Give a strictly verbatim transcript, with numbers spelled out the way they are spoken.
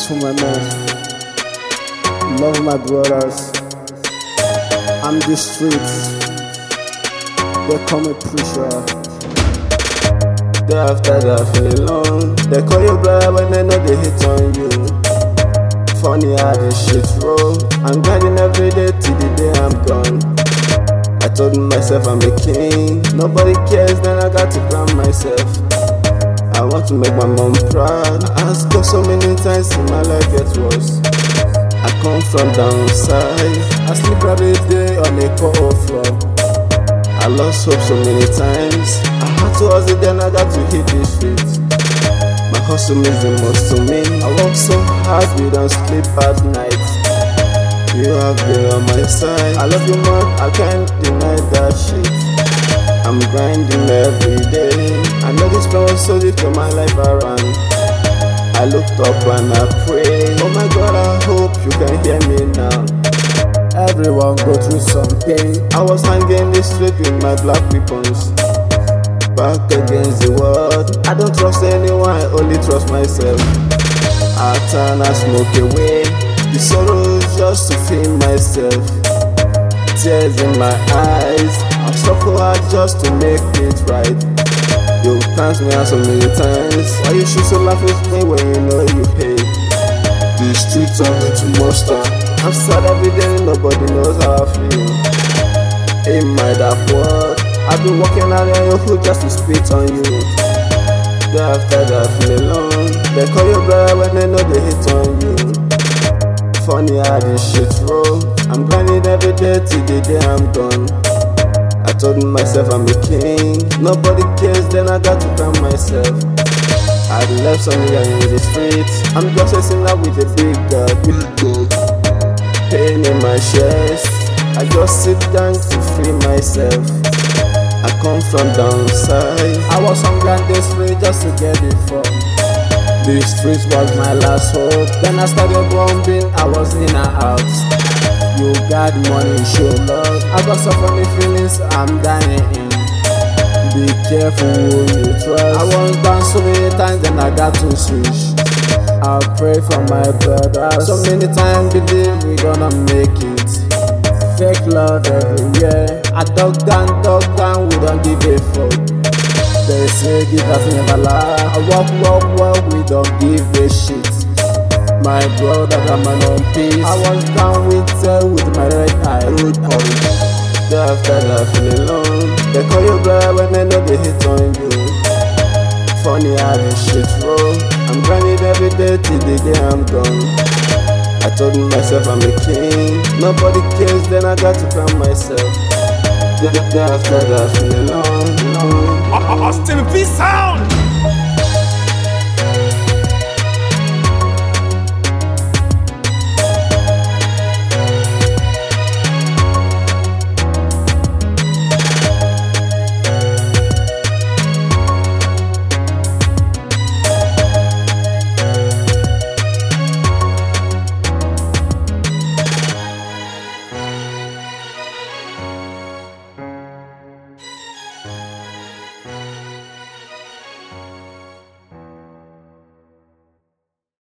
for my men. Love my brothers. I'm the streets. They call me Pusher. Day after day I feel alone. They call you brother when they know they hit on you. Funny how this shit roll. I'm grinding every day till the day I'm gone. I told myself I'm a king. Nobody cares, then I got to plan myself. I want to make my mom proud. I asked God so many times in my life gets worse. I come from downside. I sleep every day on a cold floor. I lost hope so many times. I had to hustle, then I got to hit the streets. My hustle means the most to me. I work so hard, we don't sleep at night. You have been on my side. I love you more, I can't deny that shit. I'm grinding every day. I know this plan was so deep to my life around. I looked up and I prayed. Oh my God, I hope you can hear me now. Everyone go through some pain. I was hanging the street with my black weapons, back against the world. I don't trust anyone, I only trust myself. I turn and smoke away the sorrows just to feel myself. Tears in my eyes, I struggle hard just to make it right. You thank me out so many times. Why you should so laugh with me when you know you hate? The streets are me to monster. I'm sad every day, nobody knows how I feel. In my dark world, I've been walking out on your foot just to spit on you. Day after day I feel alone. They call you brother when they know they hit on you. Funny how this shit roll. I'm grinding every day till the day I'm gone. I told myself I'm a king. Nobody cares, then I got to calm myself. I left some nigga in the streets. I'm just a sinner with a big God. Pain in my chest. I just sit down to free myself. I come from downside. I was hungry and desperate just to get it from. The streets was my last hope. Then I started bombing, I was in and out. You got money, show love. I got so funny feelings, I'm dying in. Be careful who you trust. I was down so many times, then I got to switch. I pray for my brothers. So many times believe we gonna make it. Fake love everywhere. I dug down, dug down, we don't give a fuck. They say give us never lie. I walk, walk, walk, we don't give a shit. My brother, I'm an on peace. I was down with her with my red eye. Day after day I feel alone. They call you brother when they know they hit on you. Funny how this shit roll. I'm grinding every day till the day I'm gone. I told myself I'm a king. Nobody cares, then I got to calm myself. Day after day I feel alone. Austin V Sound!